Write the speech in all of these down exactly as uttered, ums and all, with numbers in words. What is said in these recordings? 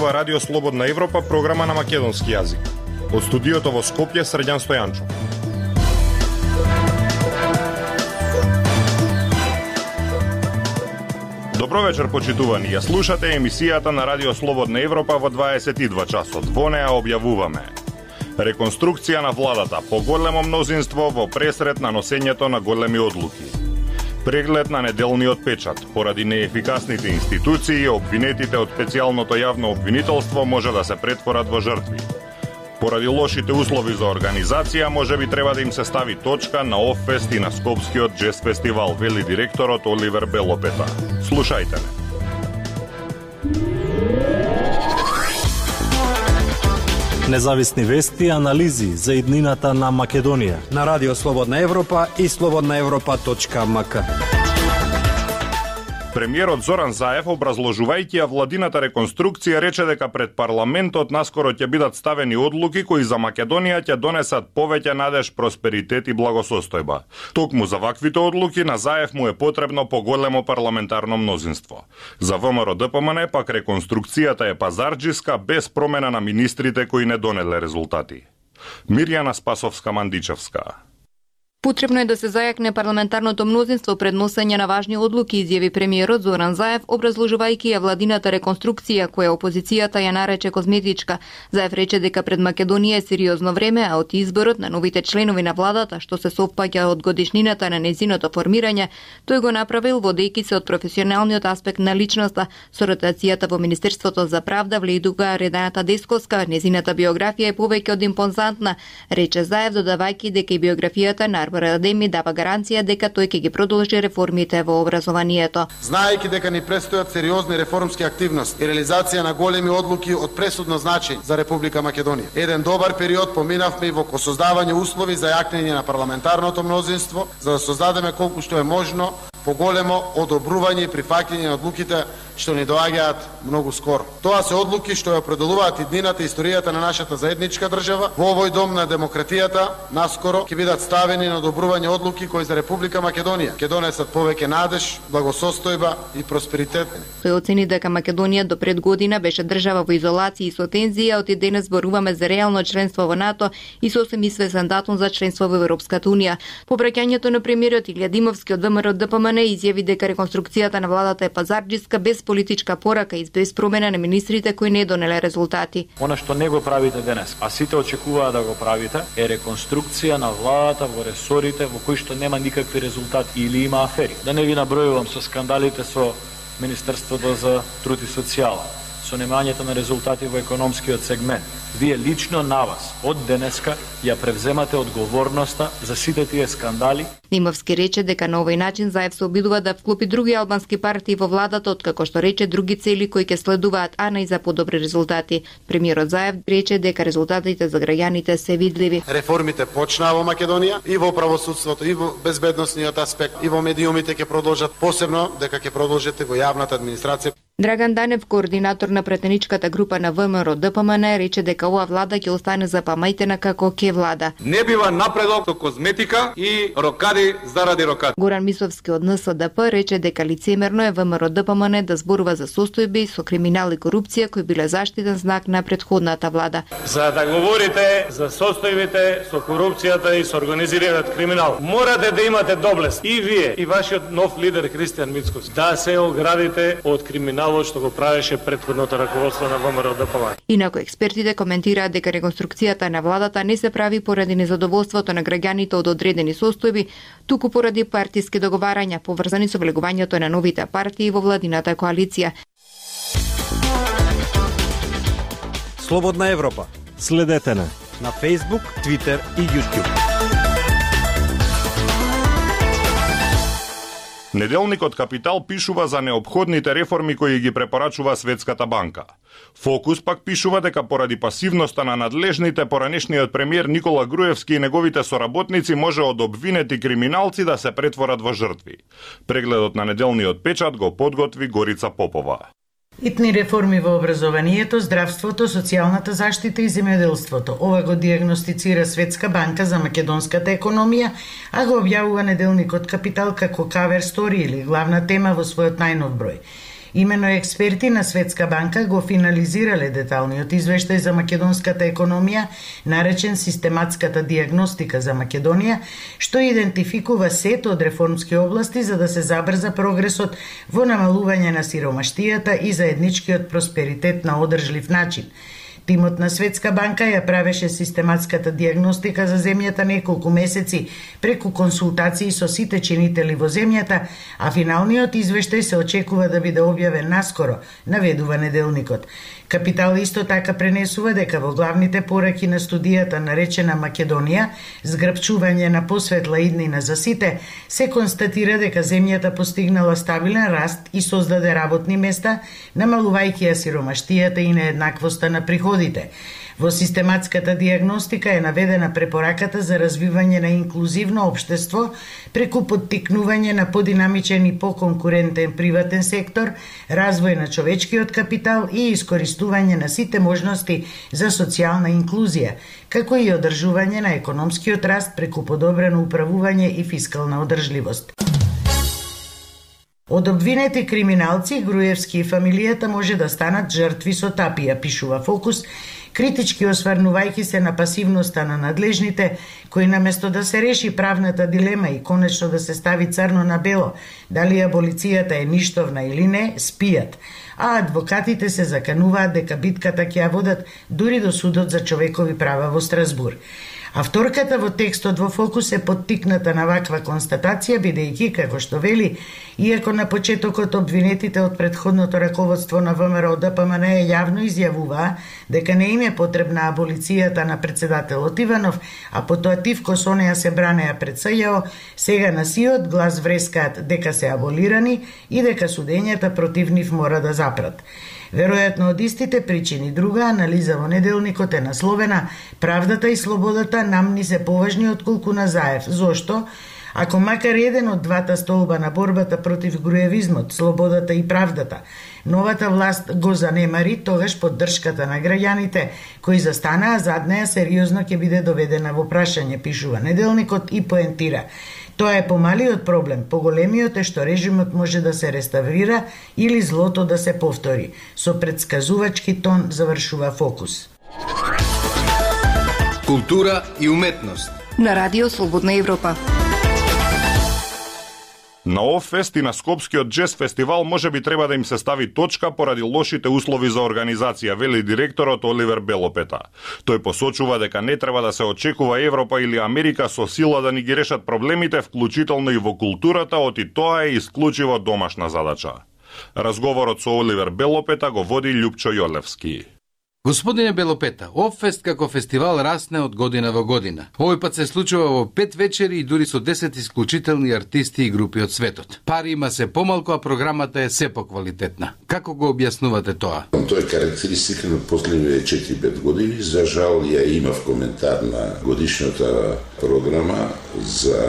зборува Радио Слободна Европа, програма на македонски јазик. Од студиото во Скопје, Срđan Стојанчов. Добро вечер, почитувани. Ја слушате емисијата на Радио Слободна Европа во дваесет и два часот. Во неа објавуваме реконструкција на владата, поголемо мнозинство во пресрет на носењето на големи одлуки. Преглед на неделниот печат. Поради неефикасните институции, обвинетите од специјалното јавно обвинителство може да се претворат во жртви. Поради лошите услови за организација, може би треба да им се стави точка на Оффест и на Скопскиот джез фестивал, вели директорот Оливер Белопета. Слушајте ме. Независни вести и анализи за иднината на Македонија на Радио Слободна Европа и слободна европа точка ем ка. Премиерот Зоран Заев, образложувајќи ја владината реконструкција, рече дека пред парламентот наскоро ќе бидат ставени одлуки кои за Македонија ќе донесат повеќе надеж, просперитет и благосостојба. Токму за ваквите одлуки на Заев му е потребно поголемо парламентарно мнозинство. За ВМРО Д П М Н пак реконструкцијата е пазарџиска без промена на министрите кои не донеле резултати. Мирјана Спасовска-Мандичевска. Потребно е да се зајакне парламентарното мнозинство пред носење на важни одлуки, изјави премиерот Зоран Заев, образложувајќи ја владината реконструкција, која опозицијата ја нарече козметичка. Заев рече дека пред Македонија е сериозно време, а од изборот на новите членови на владата, што се совпаѓа од годишнината на незиното формирање, тој го направил водејќи се од професионалниот аспект на личноста. Со ротацијата во Министерството за правда вледува Реданата Десковска, незината биографија е повеќе од импозантна, рече Заев, додавајќи дека и биографијата на Адеми дава гаранција дека тој ќе ги продолжи реформите во образованието. Знаејќи дека ни престојат сериозни реформски активности и реализација на големи одлуки од пресудно значење за Република Македонија. Еден добар период поминавме и во создавање услови за јакнење на парламентарното мнозинство, за да создадеме колку што е можно поголемо одобрување и прифаќање на одлуките што ни доаѓаат многу скоро. Тоа се одлуки што ја определуваат иднината и историјата на нашата заедничка држава. Во овој дом на демократијата наскоро ќе бидат ставени на одобрување одлуки кои за Република Македонија ќе донесат повеќе надеж, благосостојба и просперитет. Тој оцени дека Македонија до пред година беше држава во изолација и со тензија, од и денес зборуваме за реално членство во НАТО и сосем известен датум за членство во Европската унија. По праќањето на премиерот Илија Димовски од ВМРО Д П М Н изјави дека реконструкцијата на владата е пазарџиска без политичка порака и без промена на министрите кои не донеле резултати. Она што не го правите денес, а сите очекуваат да го правите, е реконструкција на владата во ресорите во кои што нема никакви резултати или има афери. Да не ви набројувам со скандалите со Министерството за труд и социјала, со немањето на резултати во економскиот сегмент. Вие лично на вас од денеска ја превземате одговорноста за сите тие скандали. Димовски рече дека на овој начин Заев се обидува да вклопи други албански партии во владата, откако што рече други цели кои ќе следуваат, а не и за подобри резултати. Премиерот Заев рече дека резултатите за граѓаните се видливи. Реформите почнаа во Македонија и во правосудството, и во безбедносниот аспект, и во медиумите ќе продолжат, посебно дека ќе продолжите во јавната администрација. Драган Данев, координатор на претеничката група на ВМРО Д П М Н, рече дека оваа влада ќе остане запамајтена како ке влада. Не бива напредок со козметика и рокади заради рокади. Горан Мисовски од Н С Д П рече дека лицемерно е ВМРО Д П М Н да зборува за состојби со криминал и корупција кои биле заштитен знак на претходната влада. За да говорите за состојбите со корупцијата и со организираниот криминал, морате да имате доблест и вие и вашиот нов лидер Христијан Мицкоски да се оградите од криминал што го правеше претходното раководство на ВМРО Д П М Н. Инаку експертите коментираат дека реконструкцијата на владата не се прави поради незадоволството на граѓаните од одредени состојби, туку поради партиски договарања поврзани со влегувањето на новите партии во владината коалиција. Слободна Европа. Следете на на Facebook, Twitter и YouTube. Неделникот Капитал пишува за неопходните реформи кои ги препорачува Светската банка. Фокус пак пишува дека поради пасивноста на надлежните поранешниот премиер Никола Груевски и неговите соработници може од обвинети криминалци да се претворат во жртви. Прегледот на неделниот печат го подготви Горица Попова. Итни реформи во образованието, здравството, социјалната заштита и земјоделството. Ова го диагностицира Светска банка за македонската економија, а го објавува неделникот Капитал како кавер стори или главна тема во својот најнов број. Имено експерти на Светска банка го финализирале деталниот извештај за македонската економија, наречен Систематската диагностика за Македонија, што идентификува сет од реформски области за да се забрза прогресот во намалување на сиромаштијата и заедничкиот просперитет на одржлив начин. Тимот на Светска банка ја правеше систематската диагностика за земјата неколку месеци преку консултации со сите чинители во земјата, а финалниот извештај се очекува да биде објавен наскоро, наведува неделникот. Капитал исто така пренесува дека во главните пораки на студијата наречена Македонија, згрбчување на посветла иднина за сите, се констатира дека земјата постигнала стабилен раст и создаде работни места, намалувајќи ја сиромаштијата и нееднаквоста на приходите. Во систематската диагностика е наведена препораката за развивање на инклузивно општество преку поттикнување на подинамичен и поконкурентен приватен сектор, развој на човечкиот капитал и искористување на сите можности за социјална инклузија, како и одржување на економскиот раст преку подобрено управување и фискална одржливост. Од обвинети криминалци, Груевски и фамилијата може да станат жртви со тапија, пишува Фокус, критички осврнувајќи се на пасивноста на надлежните, кои наместо да се реши правната дилема и конечно да се стави црно на бело, дали аболицијата е ништовна или не, спијат, а адвокатите се закануваат дека битката ќе ја водат дури до судот за човекови права во Страсбур. Авторката во текстот во Фокус е поттикната на ваква констатација, бидејќи, како што вели, иако на почетокот обвинетите од предходното раководство на ВМРО Д П М Н јавно изјавуваа дека не им е потребна аболицијата на председателот Иванов, а потоа тивко со неа се бранеа пред С Ј О, сега на сиот глас врескаат дека се аболирани и дека судењата против нив мора да запрат. Веројатно од истите причини друга анализа во неделникот е насловена "Правдата и слободата нам ни се поважни отколку на Заев". Зошто? Ако макар еден од двата столба на борбата против груевизмот, слободата и правдата, новата власт го занемари, тогаш поддршката на граѓаните кои застанаа зад неа сериозно ќе биде доведена во прашање, пишува неделникот и поентира. Тоа е помалиот проблем, поголемиот е што режимот може да се реставрира или злото да се повтори. Со предсказувачки тон завршува Фокус. Култура и уметност на Радио Слободна Европа. На Оффест и на Скопскиот джез фестивал може би треба да им се стави точка поради лошите услови за организација, вели директорот Оливер Белопета. Тој посочува дека не треба да се очекува Европа или Америка со сила да ни ги решат проблемите, вклучително и во културата, оти тоа е исклучиво домашна задача. Разговорот со Оливер Белопета го води Љупчо Јолевски. Господине Белопета, Оффест како фестивал расне од година во година. Овој пат се случува во пет вечери и дури со десет исклучителни артисти и групи од светот. Пари има се помалку, а програмата е се поквалитетна. Како го објаснувате тоа? Тоа е карактеристика на последните четири-пет години. За жал ја имав коментар на годишната програма за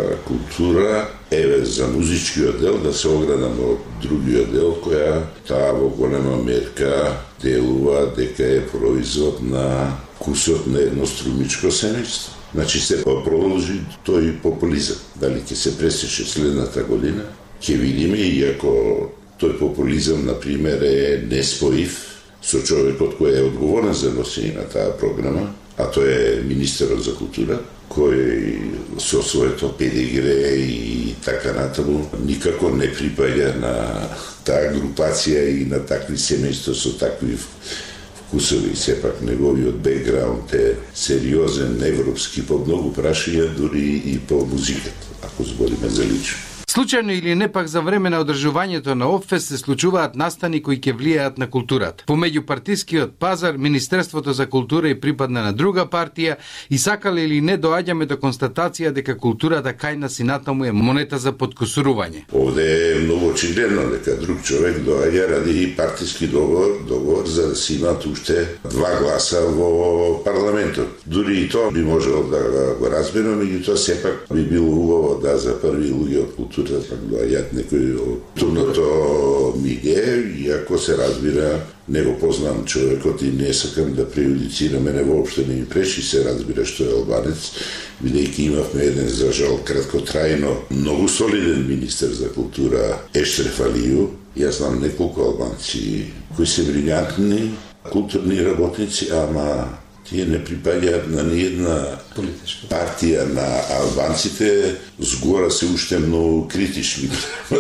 култура, еве за музичкиот дел, да се оградам од другиот дел, која таа во голема мерка делува дека е производ на кусот на едно струмичко семејство. Значи се продолжи тој популизам. Дали ќе се пресече следната година, ќе видиме, иако тој популизам, например, е неспоив со човекот кој е одговорен за носење на таа програма, а тој е министерот за култура, кој со своето педигре и така натаму никако не припаѓа на таа групација и на такви семејства со такви вкусови. Сепак неговиот бекграунд е сериозен, европски по многу прашања, дури и по музиката, ако збориме за лично. Случајно или не пак за време на одржувањето на Оффест се случуваат настани кои ќе влијаат на културата. Помеѓу партискиот пазар, Министерството за култура и припадна на друга партија и сакале или не доаѓаме до констатација дека културата кај нас и натаму е монета за подкусурување. Овде е многу очигледно дека друг човек доаѓа ради партиски договор, договор за да си имат уште два гласа во парламентот. Дури и тоа би можело да го разберам, меѓутоа сепак би било убаво да за први луѓе од култура пак доаѓаат некои од турното миге, иако се разбира, не го познам човекот и не сакам да преюдицирам, мене воопшто не ми пречи, се разбира што е албанец, бидејќи имавме еден, за жал, краткотрајно, многу солиден министер за култура Ешреф Алију, Јас знам неколку албанци кои се брилјантни културни работници, ама тие не припаѓаат на ниедна партија на албанците, згора се уште многу критични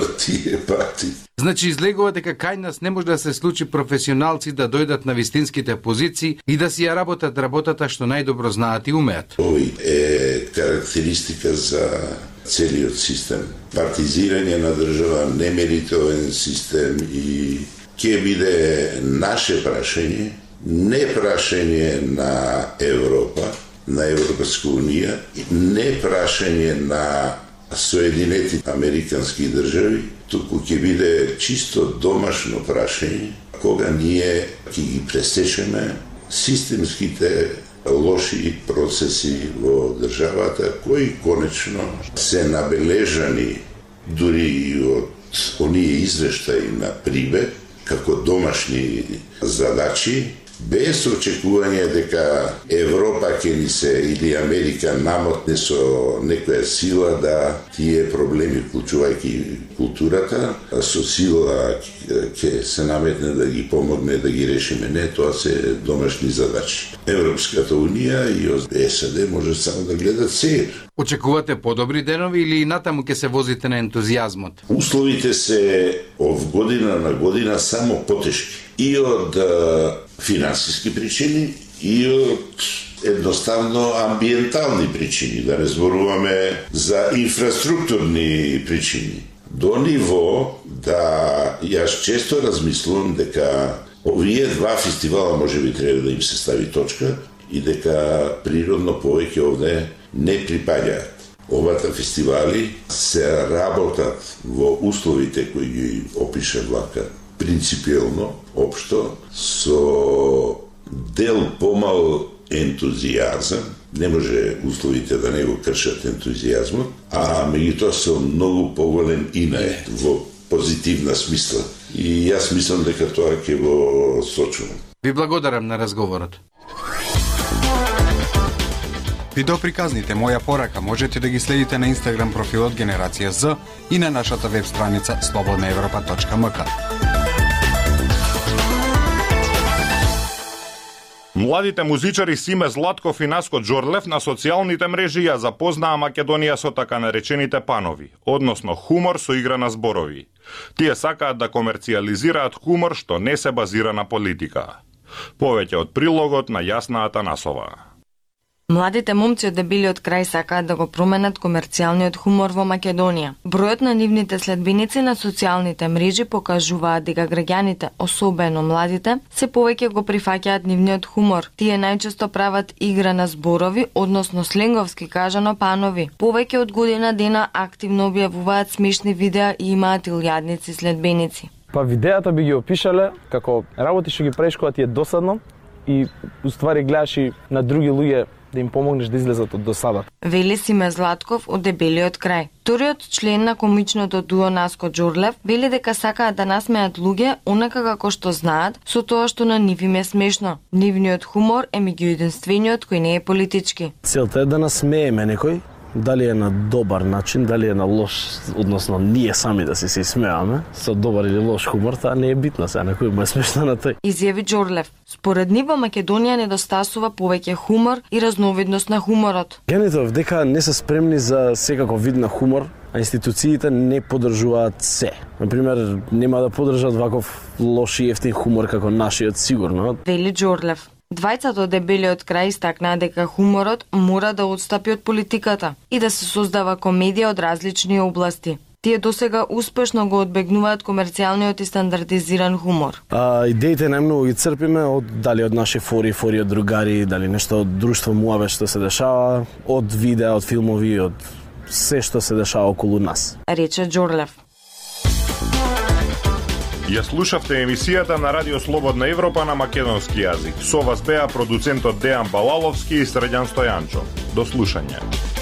тие партии. Значи излегува дека кај нас не може да се случи професионалци да дојдат на вистинските позиции и да си ја работат работата што најдобро знаат и умеат. Овој е карактеристика за целиот систем. Партизирање на држава, немеритовен систем и ќе биде наше прашање, не прашање на Европа, на Европска унија, не прашање на Соединетите американски држави, туку ќе биде чисто домашно прашање, кога ние ќе ги пресечеме системските лоши процеси во државата, кои конечно се набележани дури и од оние извештаи на Прибе, како домашни задачи, без очекување дека Европа ќе ни се или Америка намотне со некоја сила да тие проблеми, вклучувајќи културата, со сила ќе се наметне да ги помогне да ги решиме. Не, тоа се домашни задачи. Европската унија и САД може само да гледат сеир. Очекувате подобри денови или натаму ќе се возите на ентузијазмот? Условите се од година на година само потешки. И од финансиски причини, и од едноставно амбиентални причини, да не зборуваме за инфраструктурни причини. До ниво да јас често размислувам дека овие два фестивала може би треба да им се стави точка и дека природно повеќе овде не припаѓаат. Овата фестивали се работат во условите кои ги опиша Влака, принципиелно, општо, со дел помал ентузијазам, не може условите да не го кршат ентузијазмот, а меѓутоа со многу поголем инает во позитивна смисла. И јас мислам дека тоа ќе го сочувам. Ви благодарам на разговорот. Видеоприказните Моја порака можете да ги следите на Инстаграм профилот Генерација З и на нашата веб страница слободна европа точка ем ка. Младите музичари Симе Златков и Наско Џорлев на социјалните мрежи ја запознаа Македонија со така наречените панови, односно хумор со игра на зборови. Тие сакаат да комерцијализираат хумор што не се базира на политика. Повеќе од прилогот на Јасна Атанасова. Младите момци од дебелиот крај сакаат да го променат комерцијалниот хумор во Македонија. Бројот на нивните следбеници на социјалните мрежи покажуваат дека граѓаните, особено младите, се повеќе го прифаќаат нивниот хумор. Тие најчесто прават игра на зборови, односно сленговски кажано панови. Повеќе од година дена активно објавуваат смешни видеа и имаат илјадници следбеници. Па видеата би ги опишале како работи што ги правиш кога ти е досадно и уствари гледаш и на други луѓе да им помогнеш да излезат од досада. Вели Симе Златков од дебелиот крај. Вториот член на комичното дуо Наско Џорлев вели дека сакаат да насмеат луѓе онака како што знаат, со тоа што на нив им е смешно. Нивниот хумор е меѓу единствениот кој не е политички. Целта е да насмееме некој, дали е на добар начин, дали е на лош, односно ние сами да се се смееме, со добар или лош хумор, таа не е битна сега, некој му е смешно на тој. Изјави Џорлев. Според нив во Македонија недостасува повеќе хумор и разновидност на хуморот. Гените овдека не се спремни за секако вид на хумор, а институциите не поддржуваат се. Например, нема да поддржат ваков лош и ефтин хумор како нашиот сигурно. Вели Џорлев. Двајцата од дебелиот крај истакнаа дека хуморот мора да отстапи од политиката и да се создава комедија од различни области. Тие досега успешно го одбегнуваат комерцијалниот и стандардизиран хумор. А, идеите најмногу ги црпиме од дали од наши фори, фори од другари, дали нешто од друштво муаве што се дешава, од видеа, од филмови, од се што се дешава околу нас. Рече Џорлев. Ја слушавте емисијата на Радио Слободна Европа на македонски јазик. Со вас беа продуцентот Дејан Балаловски и Срđan Стојанчо. До слушање.